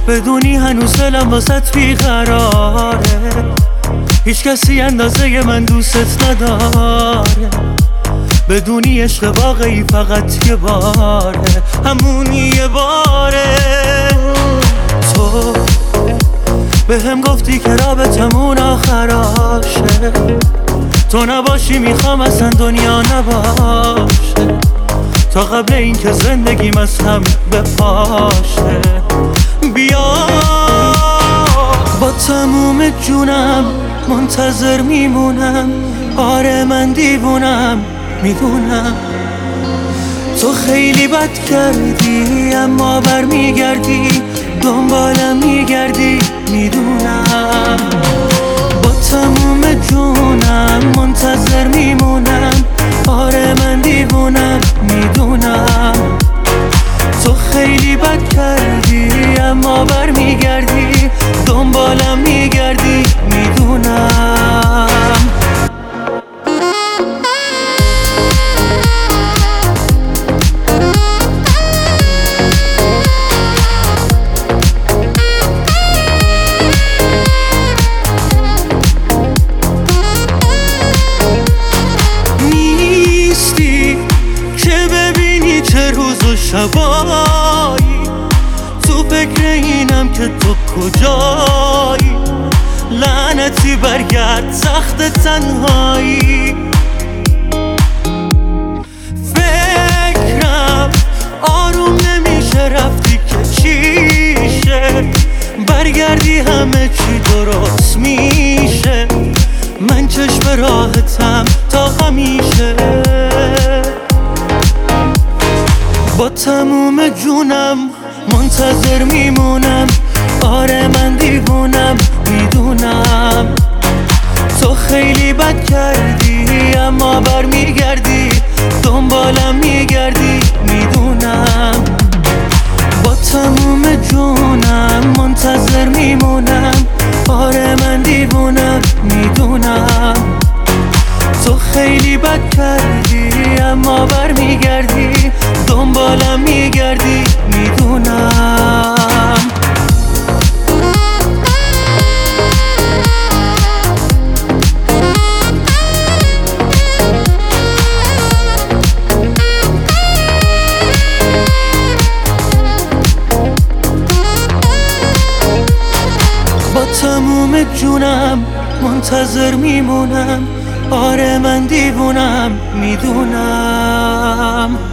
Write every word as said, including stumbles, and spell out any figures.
بدونی هنوز دلم واسط بیقراره، هیچ کسی اندازه من دوست نداره. بدونی عشق واقعی فقط یه باره، همون یه باره. تو به هم گفتی که رابطمون آخراشه، تو نباشی میخوام اصلا دنیا نباشه، تا قبل این که زندگیم از هم بپاشه. بیا با تموم جونم منتظر میمونم، آره من دیوونم میدونم. تو خیلی بد کردی اما بر میگردی، دنبالم میگردی میدونم. با تموم جونم منتظر میمونم، آره من دیوونم میدونم. تو خیلی بد کردی اما بر میگردی، دنبالم میگردی میدونم. شبایی تو فکر اینم که تو کجایی، لعنتی برگرد سخت تنهایی. فکرم آروم نمیشه، رفتی که چیشه، برگردی همه چی درست میشه. من چشم راحتم تا همیشه، با تموم جونم منتظر میمونم، آره من دیوونم میدونم. تو خیلی بد کردی اما بر میگردی، دنبالم میگردی میدونم. با تموم جونم منتظر میمونم، آره من دیوونم میدونم. تو خیلی بد کردی اما بر میگردی، دنبالم میگردی میدونم. با تموم جونم منتظر میمونم، آره من دیوونم میدونم.